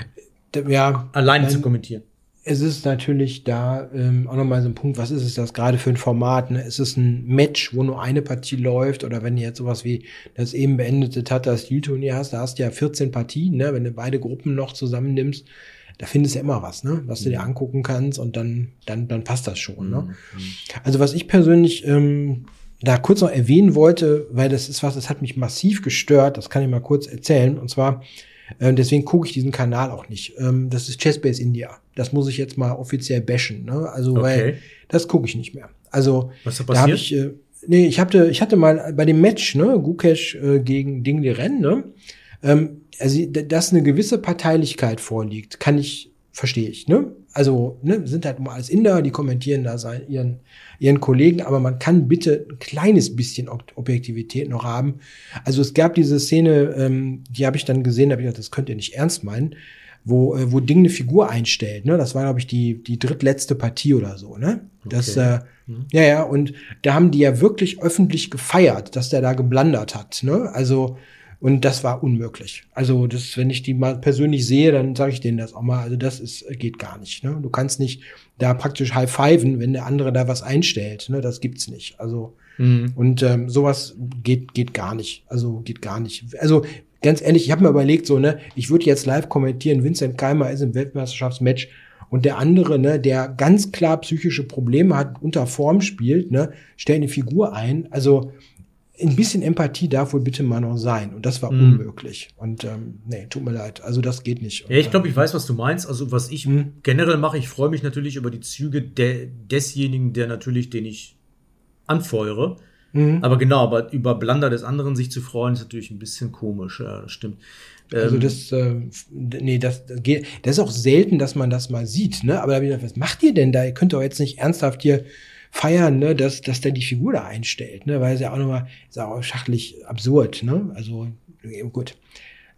Ja, alleine zu kommentieren. Es ist natürlich da ähm, auch nochmal so ein Punkt, was ist es das gerade für ein Format? Ne? Ist es ein Match, wo nur eine Partie läuft? Oder wenn du jetzt sowas wie das eben beendete Tata-Stil-Turnier hast, da hast du ja vierzehn Partien, ne? Wenn du beide Gruppen noch zusammennimmst, da findest du ja immer was, ne? Was du dir angucken kannst und dann, dann, dann passt das schon. Mhm. Ne? Also was ich persönlich ähm, da kurz noch erwähnen wollte, weil das ist was, das hat mich massiv gestört, das kann ich mal kurz erzählen, und zwar Ähm, deswegen gucke ich diesen Kanal auch nicht. Ähm, das ist Chessbase India. Das muss ich jetzt mal offiziell bashen. Ne? Also, okay. weil das gucke ich nicht mehr. Also, was ist da passiert? Da hab ich, äh, nee, ich hatte, ich hatte mal bei dem Match, ne, Gukesh äh, gegen Ding Liren, ne, ähm, also, dass eine gewisse Parteilichkeit vorliegt, kann ich, verstehe ich, ne? Also, ne, sind halt immer alles Inder, die kommentieren da sein, ihren, ihren Kollegen, aber man kann bitte ein kleines bisschen Objektivität noch haben. Also es gab diese Szene, ähm, die habe ich dann gesehen, da habe ich gedacht, das könnt ihr nicht ernst meinen, wo, äh, wo Ding eine Figur einstellt, ne? Das war, glaube ich, die, die drittletzte Partie oder so, ne? Das, okay. äh, mhm. ja, ja, und da haben die ja wirklich öffentlich gefeiert, dass der da geblandert hat, ne? Also, und das war unmöglich. Also, das, wenn ich die mal persönlich sehe, dann sage ich denen das auch mal. Also, das ist, geht gar nicht. Ne? Du kannst nicht da praktisch high-fiven, wenn der andere da was einstellt. Ne? Das gibt's nicht. Also, mhm. und ähm, sowas geht, geht gar nicht. Also, geht gar nicht. Also, ganz ehrlich, ich habe mir überlegt, so, ne, ich würde jetzt live kommentieren, Vincent Keimer ist im Weltmeisterschaftsmatch und der andere, ne, der ganz klar psychische Probleme hat, unter Form spielt, ne, stellt eine Figur ein. Also, ein bisschen Empathie darf wohl bitte mal noch sein. Und das war mhm. unmöglich. Und ähm, nee, tut mir leid. Also das geht nicht. Ja, ich glaube, ich weiß, was du meinst. Also was ich mhm. generell mache, ich freue mich natürlich über die Züge de- desjenigen, der natürlich, den ich anfeuere. Mhm. Aber genau, aber über Blunder des anderen sich zu freuen, ist natürlich ein bisschen komisch. Ja, das stimmt. Also ähm, das, äh, nee, das, das geht. Das ist auch selten, dass man das mal sieht. Ne? Aber da hab ich gedacht, was macht ihr denn da? Ihr könnt doch jetzt nicht ernsthaft hier feiern, ne, dass, dass der die Figur da einstellt, ne, weil es ja auch nochmal, ist auch schachlich absurd, ne, also, gut.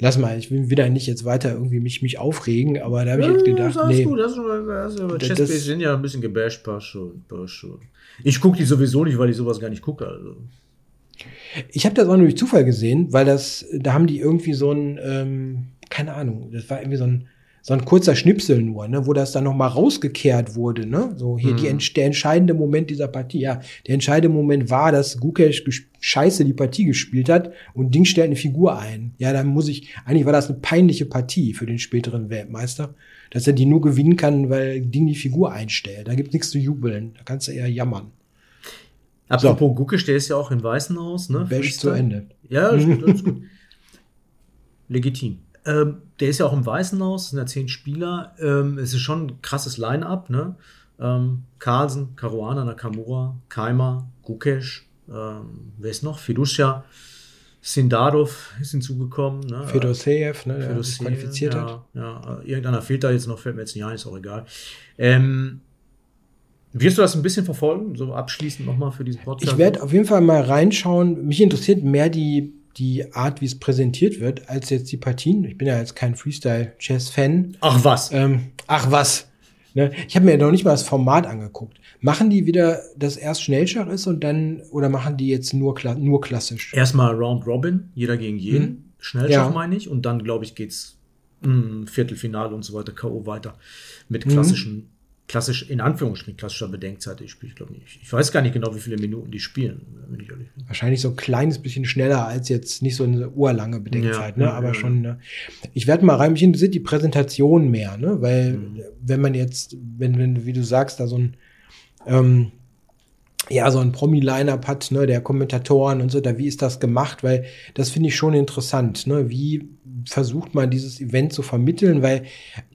lass mal, ich will wieder nicht jetzt weiter irgendwie mich, mich aufregen, aber da habe ich jetzt gedacht, das ist nee. Gut, das ist schon, das ist, Chessbase sind ja ein bisschen gebasht, passt schon, passt schon. Ich gucke die sowieso nicht, weil ich sowas gar nicht gucke. Also. Ich habe das auch nur durch Zufall gesehen, weil das, da haben die irgendwie so ein, ähm, keine Ahnung, das war irgendwie so ein, so ein kurzer Schnipsel nur, ne, wo das dann noch mal rausgekehrt wurde, ne, so hier mhm. die, der entscheidende Moment dieser Partie, ja, der entscheidende Moment war, dass Gukesh scheiße die Partie gespielt hat und Ding stellt eine Figur ein. Ja, dann muss ich, eigentlich war das eine peinliche Partie für den späteren Weltmeister, dass er die nur gewinnen kann, weil Ding die Figur einstellt. Da gibt's nichts zu jubeln, da kannst du eher jammern. Apropos so. Gukesh, der ist ja auch in Weißenhaus, ne? Bash zu Ende. Ja, ist gut, ist gut. Legitim. Ähm, der ist ja auch im Weißenhaus, sind ja zehn Spieler. Ähm, es ist schon ein krasses Line-Up, ne? Ähm, Carlsen, Caruana, Nakamura, Keimer, Gukesh, ähm, wer ist noch? Feduscha, Sindadov ist hinzugekommen. Ne? Fedoseev, ne, der sich qualifiziert ja, hat. Ja, irgendeiner fehlt da jetzt noch, fällt mir jetzt nicht ein, ist auch egal. Ähm, wirst du das ein bisschen verfolgen, so abschließend nochmal für diesen Podcast? Ich werde auf jeden Fall mal reinschauen. Mich interessiert mehr die die Art, wie es präsentiert wird, als jetzt die Partien. Ich bin ja jetzt kein Freestyle-Chess-Fan. Ach was. Ähm, ach was. Ne? Ich habe mir noch nicht mal das Format angeguckt. Machen die wieder, dass erst Schnellschach ist und dann, oder machen die jetzt nur, kla- nur klassisch? Erstmal Round Robin, jeder gegen jeden. Hm. Schnellschach ja. meine ich. Und dann, glaube ich, geht's mh, Viertelfinale und so weiter, K O weiter. Mit klassischen hm. klassisch, in Anführungsstrichen, klassischer Bedenkzeit. Ich spiele, ich glaube nicht. Ich weiß gar nicht genau, wie viele Minuten die spielen, wenn ich ehrlich bin. Wahrscheinlich so ein kleines bisschen schneller als jetzt nicht so eine urlange Bedenkzeit, ja, ne? Aber ja, schon, ne? Ich werde mal rein, mich interessiert die Präsentation mehr, ne? Weil, mhm. wenn man jetzt, wenn, wenn, wie du sagst, da so ein, ähm, ja, so ein Promi-Line-Up hat, ne, der Kommentatoren und so, da, wie ist das gemacht? Weil das finde ich schon interessant, ne? Wie versucht man dieses Event zu vermitteln? Weil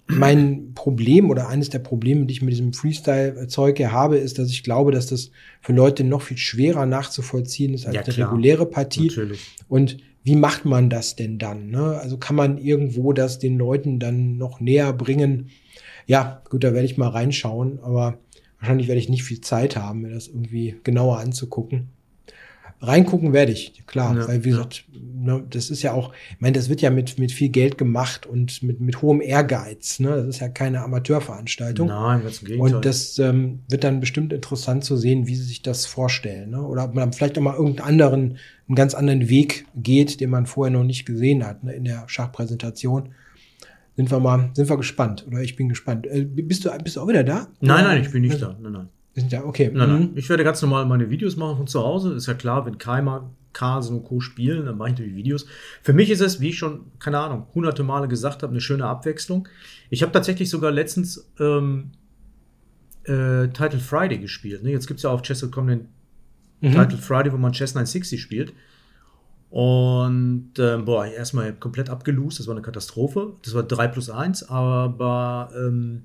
mein Problem oder eines der Probleme, die ich mit diesem Freestyle-Zeug hier habe, ist, dass ich glaube, dass das für Leute noch viel schwerer nachzuvollziehen ist als ja, eine reguläre Partie. Natürlich. Und wie macht man das denn dann? Ne? Also kann man irgendwo das den Leuten dann noch näher bringen? Ja, gut, da werde ich mal reinschauen, aber wahrscheinlich werde ich nicht viel Zeit haben, mir das irgendwie genauer anzugucken. Reingucken werde ich, klar, ja, weil wie gesagt, ja. ne, das ist ja auch, ich meine, das wird ja mit mit viel Geld gemacht und mit mit hohem Ehrgeiz, ne, das ist ja keine Amateurveranstaltung. Nein, ganz im Gegenteil. Und das ähm, wird dann bestimmt interessant zu sehen, wie sie sich das vorstellen, ne, oder ob man vielleicht auch mal irgendeinen anderen, einen ganz anderen Weg geht, den man vorher noch nicht gesehen hat, ne, in der Schachpräsentation. Sind wir mal, sind wir gespannt, oder ich bin gespannt. Äh, bist du bist du auch wieder da? Nein, nein, ich bin nicht da. Nein, nein. Ja, okay. Nein, nein. Ich werde ganz normal meine Videos machen von zu Hause. Ist ja klar, wenn Keimer, Carlsen und Co. spielen, dann mache ich natürlich Videos. Für mich ist es, wie ich schon, keine Ahnung, hunderte Male gesagt habe, eine schöne Abwechslung. Ich habe tatsächlich sogar letztens ähm, äh, Title Friday gespielt. Ne? Jetzt gibt es ja auf Chess Punkt com den mhm. Title Friday, wo man Chess neunhundertsechzig spielt. Und ähm, boah, erstmal komplett abgelost. Das war eine Katastrophe. Das war drei plus eins, aber ähm,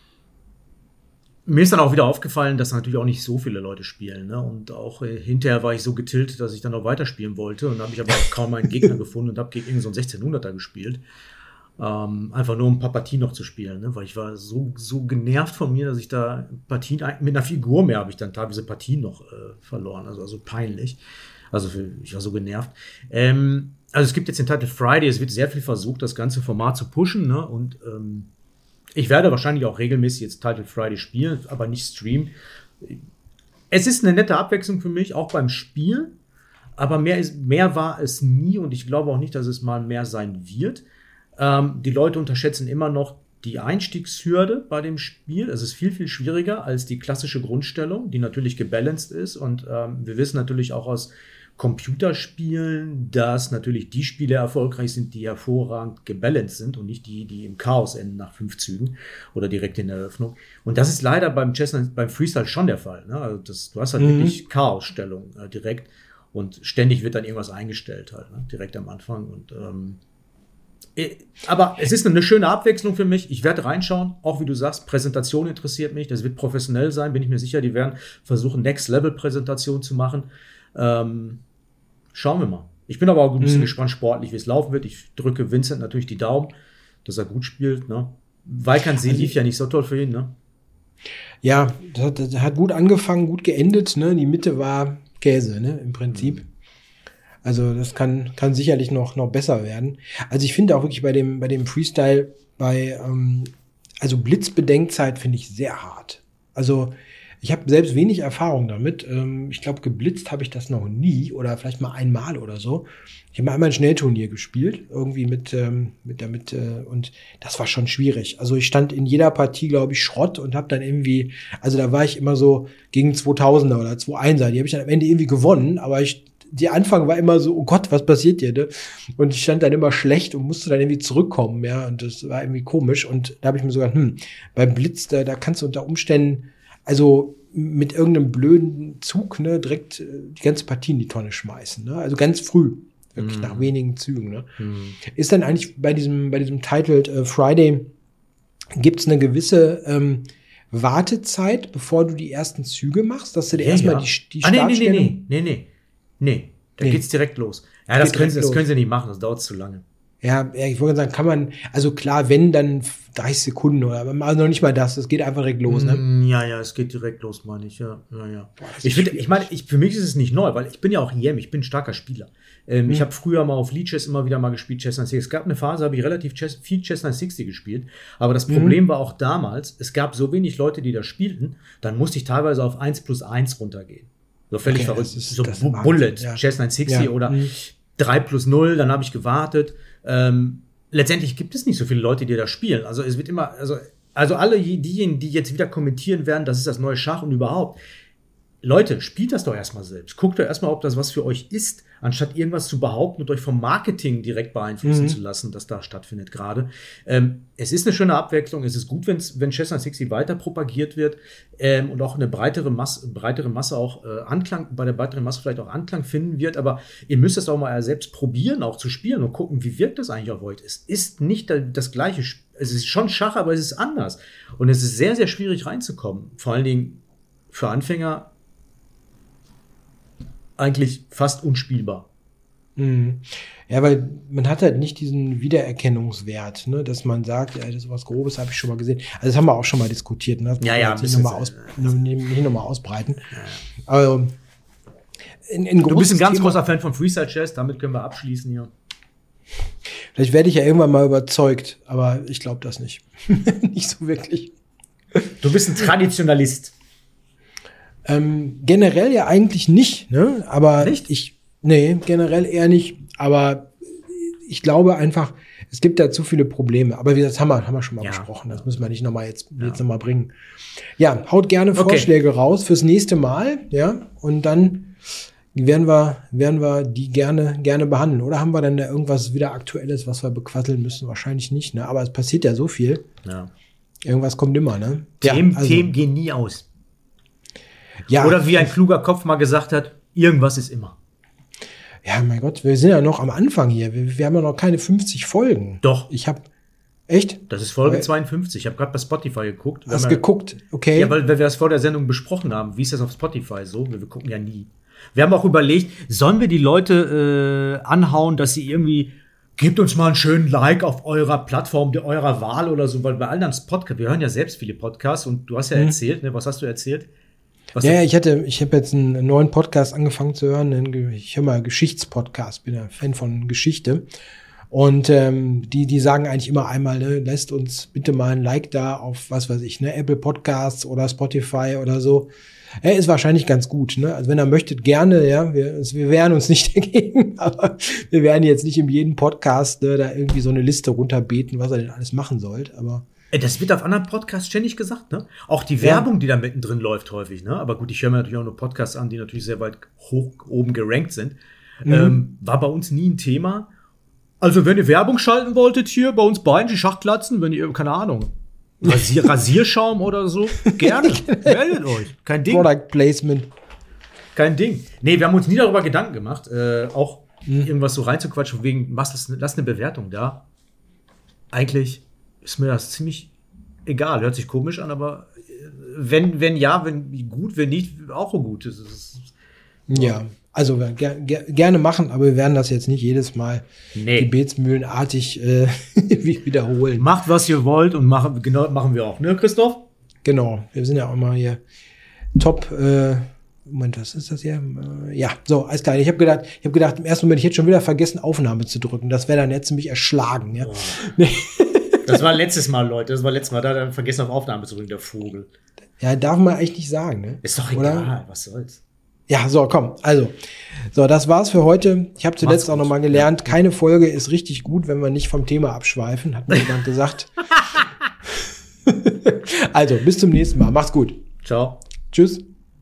mir ist dann auch wieder aufgefallen, dass natürlich auch nicht so viele Leute spielen. Ne? Und auch äh, hinterher war ich so getiltet, dass ich dann noch weiterspielen wollte. Und dann habe ich aber auch kaum einen Gegner gefunden und habe gegen irgendeinen so einen sechzehnhunderter gespielt. Ähm, einfach nur um ein paar Partien noch zu spielen. Ne? Weil ich war so, so genervt von mir, dass ich da Partien, mit einer Figur mehr habe ich dann teilweise Partien noch äh, verloren. Also, also peinlich. Also für, ich war so genervt. Ähm, also es gibt jetzt den Title Friday. Es wird sehr viel versucht, das ganze Format zu pushen. Ne? Und ähm, ich werde wahrscheinlich auch regelmäßig jetzt Title Friday spielen, aber nicht streamen. Es ist eine nette Abwechslung für mich, auch beim Spiel. Aber mehr, ist, mehr war es nie und ich glaube auch nicht, dass es mal mehr sein wird. Ähm, die Leute unterschätzen immer noch die Einstiegshürde bei dem Spiel. Es ist viel, viel schwieriger als die klassische Grundstellung, die natürlich gebalanced ist. Und ähm, wir wissen natürlich auch aus Computerspielen, dass natürlich die Spiele erfolgreich sind, die hervorragend gebalanced sind und nicht die, die im Chaos enden nach fünf Zügen oder direkt in der Eröffnung. Und das ist leider beim Chess, beim Freestyle schon der Fall. Ne? Also das, du hast halt mhm. wirklich Chaosstellung äh, direkt und ständig wird dann irgendwas eingestellt halt, ne? Direkt am Anfang. Und ähm, aber es ist eine schöne Abwechslung für mich. Ich werde reinschauen, auch wie du sagst, Präsentation interessiert mich. Das wird professionell sein, bin ich mir sicher. Die werden versuchen, Next-Level-Präsentation zu machen. Ähm, schauen wir mal. Ich bin aber auch ein bisschen mhm. gespannt sportlich, wie es laufen wird. Ich drücke Vincent natürlich die Daumen, dass er gut spielt. Ne? Weikantsee also, lief ja nicht so toll für ihn. Ne? Ja, das hat, das hat gut angefangen, gut geendet. Ne? Die Mitte war Käse, ne? Im Prinzip. Mhm. Also das kann kann sicherlich noch noch besser werden. Also ich finde auch wirklich bei dem bei dem Freestyle bei ähm, also Blitzbedenkzeit finde ich sehr hart. Also ich habe selbst wenig Erfahrung damit. Ähm, ich glaube, geblitzt habe ich das noch nie oder vielleicht mal einmal oder so. Ich habe mal einmal ein Schnellturnier gespielt, irgendwie mit ähm, mit damit äh, und das war schon schwierig. Also ich stand in jeder Partie, glaube ich, Schrott und habe dann irgendwie, also da war ich immer so gegen zweitausender oder zweihunderteinser. Die habe ich dann am Ende irgendwie gewonnen, aber ich der Anfang war immer so, oh Gott, was passiert hier, ne? Und ich stand dann immer schlecht und musste dann irgendwie zurückkommen, ja, und das war irgendwie komisch. Und da habe ich mir sogar, hm, beim Blitz, da, da kannst du unter Umständen, also mit irgendeinem blöden Zug, ne, direkt äh, die ganze Partie in die Tonne schmeißen, ne? Also ganz früh, wirklich mm. nach wenigen Zügen, ne? Mm. Ist dann eigentlich bei diesem, bei diesem Titled äh, Friday, gibt's eine gewisse ähm, Wartezeit, bevor du die ersten Züge machst, dass du dir ja, erstmal ja. die, die ah, Startstellung... nee, nee, nee, nee, nee. Nee, da nee. geht's direkt los. Ja, das können, sie, das können sie nicht machen, das dauert zu lange. Ja, ja, ich wollte sagen, kann man, also klar, wenn, dann dreißig Sekunden oder, aber noch nicht mal das, das geht einfach direkt los, ne? Ja, ja, es geht direkt los, meine ich, ja, ja, ja. Boah, ich finde, ich meine, ich, für mich ist es nicht neu, weil ich bin ja auch I M, ich bin ein starker Spieler. Ähm, hm. Ich habe früher mal auf Lead Chess immer wieder mal gespielt, Chess neun sechzig. Es gab eine Phase, habe ich relativ Chess, viel Chess neun sechzig gespielt, aber das Problem hm. war auch damals, es gab so wenig Leute, die das spielten, dann musste ich teilweise auf eins plus eins runtergehen. So völlig okay, verrückt. Ist, so Bullet, ja. Chess neun sechzig ja. oder mhm. drei plus null, dann habe ich gewartet. Ähm, letztendlich gibt es nicht so viele Leute, die da spielen. Also es wird immer, also, also alle diejenigen, die jetzt wieder kommentieren werden, das ist das neue Schach und überhaupt. Leute, spielt das doch erstmal selbst. Guckt doch erstmal, ob das was für euch ist, anstatt irgendwas zu behaupten und euch vom Marketing direkt beeinflussen mhm. zu lassen, das da stattfindet gerade. Ähm, es ist eine schöne Abwechslung. Es ist gut, wenn's, wenn Chess neun sechzig weiter propagiert wird ähm, und auch eine breitere Masse, breitere Masse auch äh, Anklang, bei der breiteren Masse vielleicht auch Anklang finden wird. Aber ihr müsst es auch mal selbst probieren, auch zu spielen und gucken, wie wirkt das eigentlich auf euch. Es ist nicht das gleiche. Es ist schon Schach, aber es ist anders. Und es ist sehr, sehr schwierig reinzukommen. Vor allen Dingen für Anfänger eigentlich fast unspielbar. Mhm. Ja, weil man hat halt nicht diesen Wiedererkennungswert, ne, dass man sagt, ja, das ist was Grobes, habe ich schon mal gesehen. Also das haben wir auch schon mal diskutiert, ne? Ja, ja. Nicht nochmal aus, nicht noch mal ausbreiten. Ja. Also, in, in du bist ein ganz Thema, großer Fan von Freestyle Chess, damit können wir abschließen hier. Vielleicht werde ich ja irgendwann mal überzeugt, aber ich glaube das nicht. Nicht so wirklich. Du bist ein Traditionalist. Ähm, generell ja eigentlich nicht, ne? Aber nicht? ich, nee, generell eher nicht. Aber ich glaube einfach, es gibt da zu viele Probleme. Aber wie gesagt, das haben wir, haben wir schon mal ja. besprochen. Das müssen wir nicht nochmal jetzt, ja. jetzt nochmal bringen. Ja, haut gerne okay. Vorschläge raus fürs nächste Mal, ja? Und dann werden wir, werden wir die gerne, gerne behandeln. Oder haben wir dann da irgendwas wieder Aktuelles, was wir bequasseln müssen? Wahrscheinlich nicht, ne? Aber es passiert ja so viel. Ja. Irgendwas kommt immer, ne? Themen, ja, also, Themen gehen nie aus. Ja. Oder wie ein kluger Kopf mal gesagt hat, irgendwas ist immer. Ja, mein Gott, wir sind ja noch am Anfang hier. Wir, wir haben ja noch keine fünfzig Folgen. Doch. Ich habe echt? Das ist Folge aber zweiundfünfzig. Ich habe gerade bei Spotify geguckt. Hast geguckt, okay. Ja, weil, weil wir das vor der Sendung besprochen haben. Wie ist das auf Spotify so? Wir, wir gucken ja nie. Wir haben auch überlegt, sollen wir die Leute äh, anhauen, dass sie irgendwie, gebt uns mal einen schönen Like auf eurer Plattform, der eurer Wahl oder so, weil bei allen Podcasts, wir hören ja selbst viele Podcasts und du hast ja hm. erzählt, ne? Was hast du erzählt? Was ja, ich hatte, ich habe jetzt einen neuen Podcast angefangen zu hören. Ich höre mal Geschichtspodcast, bin ein Fan von Geschichte. Und ähm, die, die sagen eigentlich immer einmal, ne, lasst uns bitte mal ein Like da auf, was weiß ich, ne, Apple Podcasts oder Spotify oder so. Ja, ist wahrscheinlich ganz gut, ne? Also wenn ihr möchtet, gerne, ja, wir, wir wehren uns nicht dagegen, aber wir werden jetzt nicht in jedem Podcast, ne, da irgendwie so eine Liste runterbeten, was ihr denn alles machen sollt, aber das wird auf anderen Podcasts ständig gesagt, ne? Auch die Werbung, ja. die da mittendrin läuft, häufig, ne? Aber gut, ich höre mir natürlich auch nur Podcasts an, die natürlich sehr weit hoch oben gerankt sind. Mhm. Ähm, war bei uns nie ein Thema. Also, wenn ihr Werbung schalten wolltet hier bei uns beiden, die Schachklatzen, wenn ihr, keine Ahnung, Rasier, Rasierschaum oder so, gerne, meldet euch. Kein Ding. Product Placement. Kein Ding. Nee, wir haben uns nie darüber Gedanken gemacht, äh, auch mhm. irgendwas so reinzuquatschen, wegen, was, lass eine Bewertung da. Eigentlich ist mir das ziemlich egal. Hört sich komisch an, aber wenn, wenn ja, wenn gut, wenn nicht, auch gut. Das ist, ja, also ger ger gerne machen, aber wir werden das jetzt nicht jedes Mal nee. gebetsmühlenartig äh, wiederholen. Macht, was ihr wollt und machen, genau, machen wir auch, ne, Christoph? Genau, wir sind ja auch mal hier top, äh, Moment, was ist das hier? Ja, so, alles klar. Ich habe gedacht, ich habe gedacht, im ersten Moment, ich hätte schon wieder vergessen, Aufnahme zu drücken. Das wäre dann jetzt mich erschlagen. Ja. Oh. Nee. Das war letztes Mal, Leute. Das war letztes Mal. Da hat er vergessen, auf Aufnahme zu drücken, der Vogel. Ja, darf man eigentlich nicht sagen, ne? Ist doch egal, oder? Was soll's. Ja, so, komm. Also, so, das war's für heute. Ich habe zuletzt auch noch mal gelernt, ja. Keine Folge ist richtig gut, wenn wir nicht vom Thema abschweifen, hat mir jemand gesagt. Also, bis zum nächsten Mal. Macht's gut. Ciao. Tschüss.